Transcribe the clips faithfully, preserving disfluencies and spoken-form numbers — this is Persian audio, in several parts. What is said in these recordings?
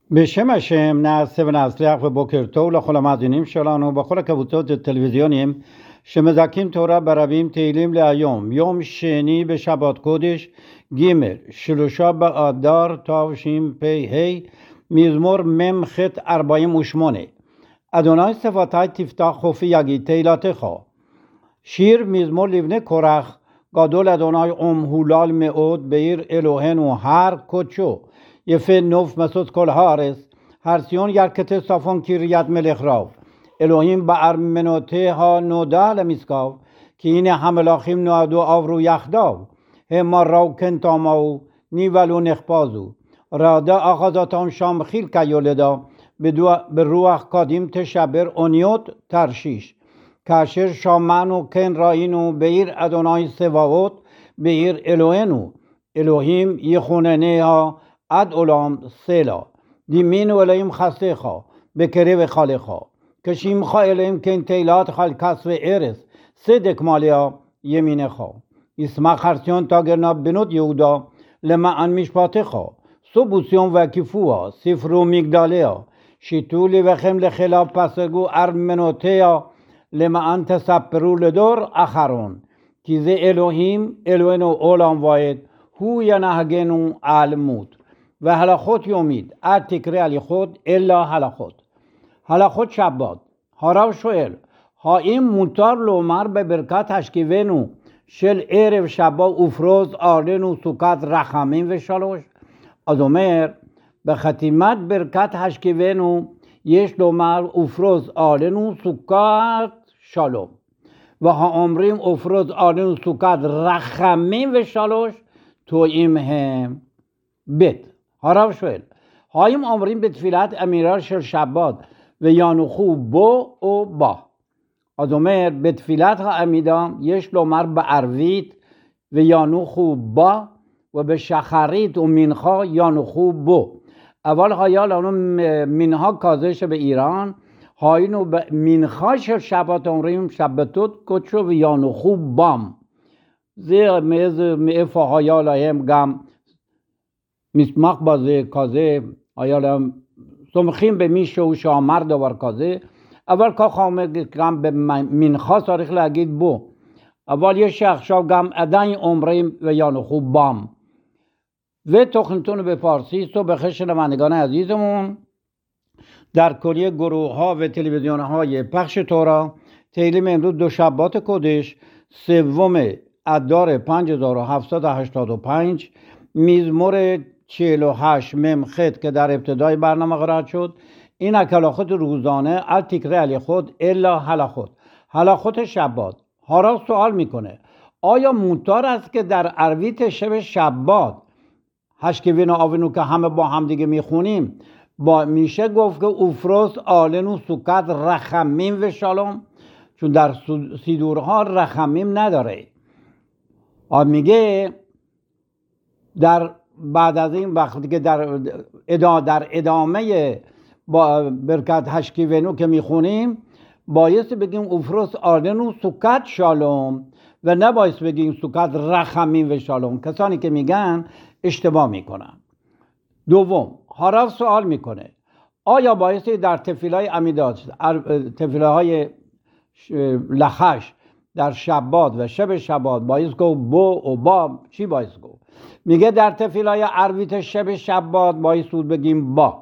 בשם השם נעשה ונצליח ובוקר טוב לכל המאזינים שלנו בכל הקבוצות הטלוויזיוניים שמזכים תורה ברבים תהילים להיום, יום שני בשבת קודש ג' שלושה באדר תשפ"ה, מזמור מ"ח ארבעים ושמונה. אדוני שפתי תפתח חופי יגיד תהילתך. שיר מזמור לבני קורח. גדול אדוני ומהולל מאוד בעיר אלוהינו הר קודשו. יפה נוף משוש כל הארץ. הר ציון ירכתי צפון קריית מלך רב. אלוהים בארמנותיה נודע למשכב. כי הנה המלאכים נועדו עברו יחדיו. המה ראו כן תמהו נבהלו נחפזו. רעדה אחזתם שם חיל כיולדה. ברוח קדים תשבר אוניות תרשיש. כאשר שמענו כן ראינו בעיר אדוני צבאות, בעיר אלוהינו. אלוהים יכונניה עד עולם סלה. דימינו אלוהים חסדיך בקרב היכלך. כשמך אלוהים כן תהילתך על כסף ארץ, צדק מלאה ימינך. ישמח הר ציון תגרנה בנות יהודה למען משפטך. סובו ציון והקיפוה, ספרו מגדליה. שיתו לבכם לחילה פסגו ארמנותיה, למען תספרו לדור אחרון. כי זה אלוהים, אלוהינו עולם ועד, הוא ינהגנו על מות. והלכות יומית, אל תקרא הליכות אלא הלכות. הלכות שבת. הרב שואל, האם מותר לומר בברכת השכיבנו של ערב שבת ופרוס עלינו סוכת רחמים ושלוש? אז אומר, בחתימת ברכת השכיבנו יש לומר ופרוס עלינו סוכת שלום. והאומרים ופרוס עלינו סוכת רחמים ושלוש טועים הם. בית. הרב שואל, האם אומרים בתפילת אמירה של שבת וינוחו בו או בה? אז אומר, בתפילת העמידה יש לומר בערבית וינוחו בה, ובשחרית ומנחה ינוחו בו. אבל היה לנו מנהג כזה שבאיראן, היינו במנחה של שבת אומרים שבתות קודשו וינוחו בם. זה מאיזה, מאיפה היה להם גם מסמך בזה כזה, היה להם סומכים במישהו שאמר דבר כזה, אבל ככה אומר גם במנחה צריך להגיד בו. אבל יש עכשיו גם עדיין אומרים וינוחו בם. ותוכניתנו בפרسی صبح خشن مندگان عزیزمون در کلیه گروه ها و تلویزیون های پخش تورا تهیلیم امروز دو شبات کدش سوم ادار پنج هزار و هفتصد و هشتاد و پنج مزمور چهل و هشت ممخت که در ابتدای برنامه قرار شد. این اکلاخت روزانه ال تکره علی خود الا هلاخت هلاخت شبات. هارا سوال میکنه آیا مونتار است که در عربیت شب شبات هشکوین و آونو که همه با هم دیگه میخونیم با میشه گفت که افروس آلنو سکت رخمیم و شالوم؟ چون در سیدورها رخمیم نداره. میگه در بعد از این وقتی که در ادا در ادامه با برکت هشکوینو که میخونیم بایستی بگیم افروس آلنو سکت شالوم و نبایست بگیم سکت رخمیم و شالوم. کسانی که میگن اشتباه میکنن. دوم، هارف سوال میکنه آیا بایستی در تفیلای امیدات تفیلهای لخش در شبات و شب شبات بایست گو بو و با چی بایست گو؟ میگه در تفیلای عربیت شب شبات بایست بگیم با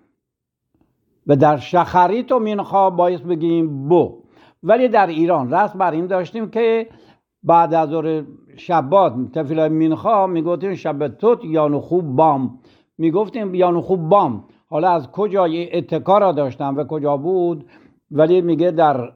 و در شخریت و مینخا بایست بگیم بو. ولی در ایران رسم بر این داشتیم که بعد از ظهر شبات تفیلای مینخا میگفتیم شبتوت یانوخو بام، میگفتیم یانوخو بام. حالا از کجا اتکا را داشتم و کجا بود، ولی میگه در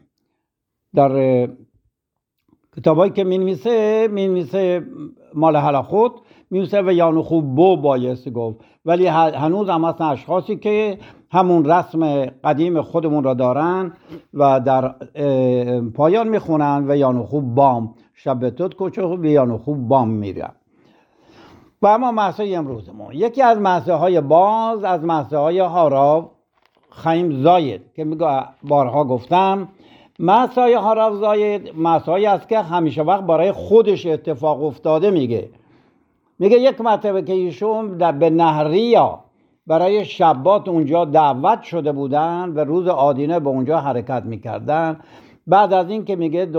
در کتابایی که مینویسه مینویسه مال هلاخوت مینویسه و یانوخو بو بایست گفت. ولی هنوز هم هستن اشخاصی که همون رسم قدیم خودمون را دارن و در پایان میخونن و یانوخو بام، شبتوت کوچو و یانوخو بام میرن. و اما محصه امروزمون یکی از محصه های باز از محصه های هاراو خیم زاید که میگه بارها گفتم محصه های هاراو زاید محصه هایی است که همیشه وقت برای خودش اتفاق افتاده. میگه میگه یک مرتبه که ایشون در به نهریا برای شبات اونجا دعوت شده بودن و روز آدینه به اونجا حرکت میکردن. بعد از این که میگه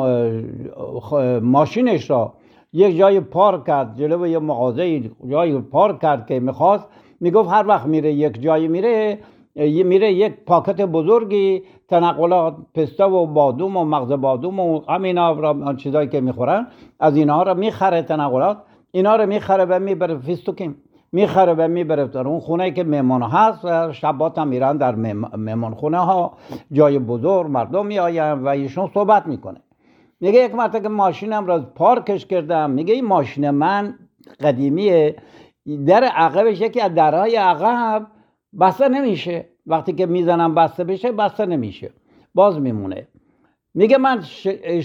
ماشینش را یک جای پارک کرد، جلو یه مغازه جای پارک کرد که میخواست، میگفت هر وقت میره یک جایی میره میره یک پاکت بزرگی تنقلات پسته و بادوم و مغز بادوم و همینا را چیزایی که میخورن از اینها را میخره، تنقلات اینا را میخره و میبره فیستوکیم میخره و میبره در اون خونه که مهمان هست و شبات هم میرن در مهمان خونه ها، جای بزرگ مردم میآین و ایشون صحبت میکنه. میگه یک مرتبه که ماشینم را پارکش کردم، میگه این ماشین من قدیمیه، در عقبش یکی از درهای عقب بسته نمیشه، وقتی که میزنم بسته بشه بسته نمیشه، باز میمونه. میگه من ش...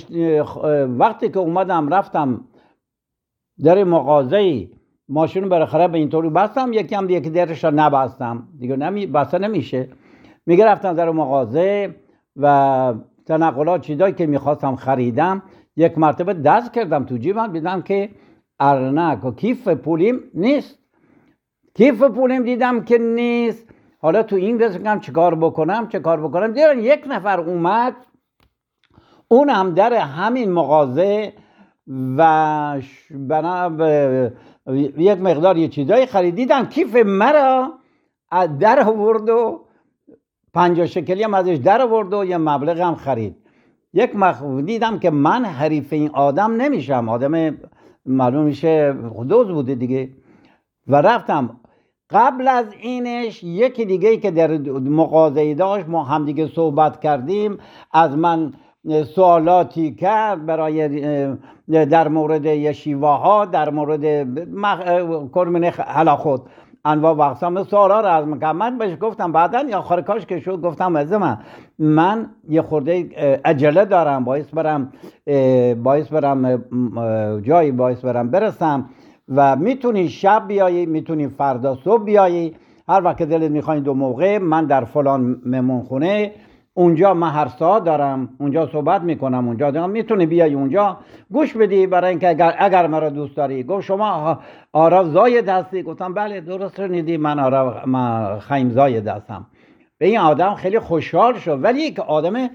وقتی که اومدم رفتم در مغازه ماشین بالاخره به اینطوری بستم، یکی هم یکی درش را نبستم دیگه نمی بسته نمیشه. میگه رفتم در مغازه و تنقلات چیزایی که میخواستم خریدم، یک مرتبه دست کردم تو جیبم دیدم که ارنک و کیف پولیم نیست، کیف پولیم دیدم که نیست. حالا تو این رسیدم چیکار بکنم چیکار بکنم دیدم یک نفر اومد، اون هم در همین مغازه و بنا یک مقدار یه چیزایی خریدیدم، کیف مرا در آورد و پنجاه شکلی هم ازش در آورد و یه مبلغ هم خرید. یک مخ دیدم که من حریف این آدم نمیشم، آدم معلوم میشه خودوز بوده دیگه. و رفتم قبل از اینش یکی دیگه که در مغازه داشت، ما هم دیگه صحبت کردیم، از من سوالاتی کرد برای در مورد یشیوه ها، در مورد مخ... کرمین حالا خود انواع و اقسام سوالا رو از من من بهش گفتم بعداً یا آخر کاش که شد گفتم از من من یه خورده عجله دارم، باعث برم باعث برم جایی باعث برم برسم و میتونی شب بیایی میتونی فردا صبح بیایی، هر وقت دلت میخوای دو موقع من در فلان مهمون خونه اونجا من هر ساعت دارم اونجا صحبت میکنم، اونجا دارم میتونی بیای اونجا گوش بدی برای اینکه اگر اگر مرا دوست داری. گفت شما آرا زاید هستی؟ گفتم بله درست شنیدی، من آرا من خیم زاید هستم. به این آدم خیلی خوشحال شد، ولی یک آدم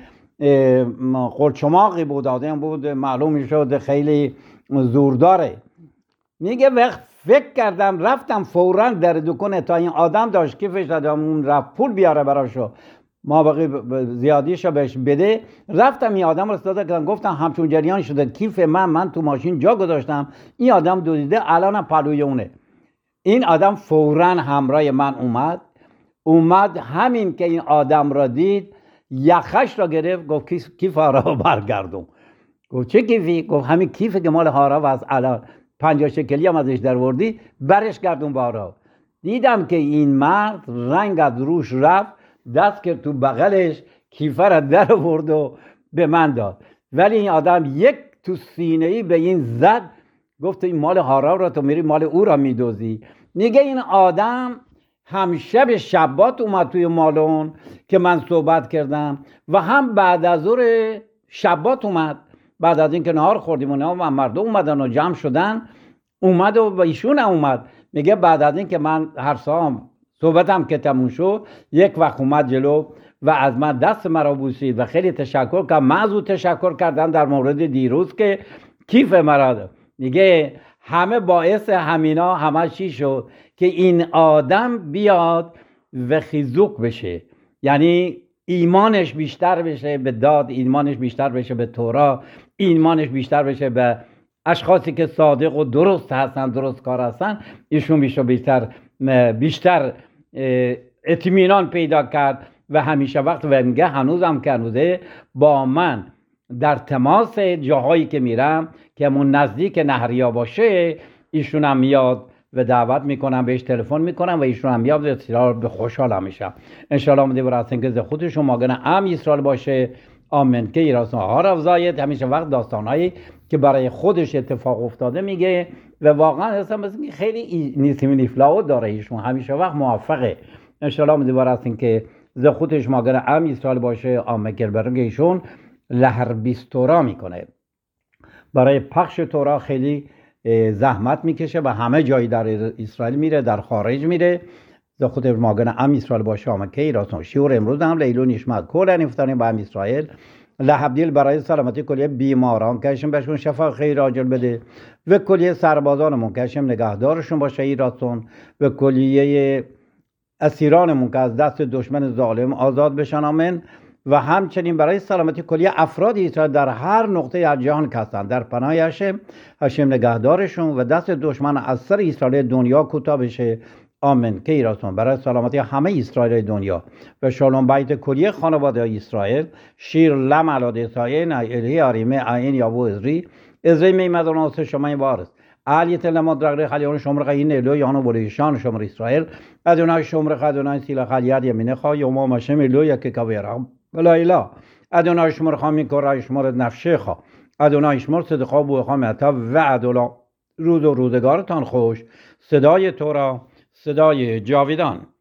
قلچماقی بود، آدم بود معلوم میشد خیلی زورداره. میگه وقت فکر کردم رفتم فوراً در دکان تا این آدم داشت کیفش دادم اون رفت پول بیاره براشو ما باقی زیادیشو بهش بده، رفتم این آدم رو صدا کردم گفتم همچون جریان شده کیف من من تو ماشین جا گذاشتم، این آدم دویده الان پلوی اونه. این آدم فوراً همراه من اومد اومد همین که این آدم را دید یخش را گرفت، گفت کیف هارا برگردون. گفت چه کیفی؟ گفت همین کیفی که مال هارا و از الان پنجاه شکلی هم ازش در وردی برش گردون بارا. دیدم که این مرد رنگ از روش رفت، دست کرد تو بغلش کیفه را در آورد و به من داد، ولی این آدم یک تو سینه‌ای به این زد، گفت این مال هارا را تو میری مال او را میدوزی. میگه این آدم هم شب شبات اومد توی مالون که من صحبت کردم و هم بعد از ظهر شبات اومد، بعد از اینکه نهار خوردیم و مردم اومدن و جمع شدن اومد و ایشون اومد. میگه بعد از اینکه من هر سام صحبتم که تموم شد یک وقت اومد جلو و از من دست مرا بوسید و خیلی تشکر کرد. من از او تشکر کردم در مورد دیروز که کیف مرا داد. میگه همه باعث همینا همه چی شد که این آدم بیاد و خیزوک بشه، یعنی ایمانش بیشتر بشه به داد، ایمانش بیشتر بشه به تورا، ایمانش بیشتر بشه به اشخاصی که صادق و درست هستن، درست کار هستن. ایشون بیشتر بیشتر بیشتر اطمینان پیدا کرد و همیشه وقت و میگه هنوزم که هنوزه با من در تماس جاهایی که میرم که همون نزدیک نهریا باشه ایشون هم میاد و دعوت میکنم، بهش تلفن میکنم و ایشون هم میاد و به خوشحال همیشه انشالله مده براتون که خودشون ماگنه ام اسرائیل باشه. آمین. که ایراسون ها رفضایت همیشه وقت داستانهایی که برای خودش اتفاق افتاده میگه و واقعا حسن بسید خیلی نیسیمی نیفلاو داره، ایشون همیشه وقت موفقه. انشالله مده براتون که ز خودش ماگنه ام اسرائیل باشه. آمین. که برای ایشون لهر بیست تورا میکنه، برای پخش تورا خیلی زحمت میکشه و همه جایی در اسرائیل میره، در خارج میره، ز خود ماگن ام اسرائیل باشه آمد که ایراسون شیور امروز هم لیلو نشمت کلن افتانیم با ام اسرائیل لحبدیل برای سلامتی کلیه بیماران کشم بهشون شفا خیر عاجل بده و کلیه سربازانمون کشم نگهدارشون باشه ایراسون و کلیه اسیرانمون که از دست دشمن ظالم آزاد بشن آمین و همچنین برای سلامتی کلیه افراد اسرائیل در هر نقطه از جهان هستند در پناه هشم هشم نگهدارشون و دست دشمن از سر اسرائیل دنیا کوتاه بشه آمین که ایراسون برای سلامتی همه اسرائیل دنیا و شالوم بیت کلیه خانواده اسرائیل شیر لم علاده ساین الهی آریمه این یابو ازری ازری میمدون آسه شما این وارس علیت لما درگره خلیان شمر خیلی نیلو یانو بولیشان شمر اسرائیل ادونای شمر خدونای سیلا خلیاد یمینه خواه یوما مشم ایلو یکی کبیرم بلا ایلا ادونای شمر خامی کرای شمر نفشه خواه ادونای شمر صدقا بو خامتا و ادولا روز و روزگارتان خوش صدای تو را صدای جاویدان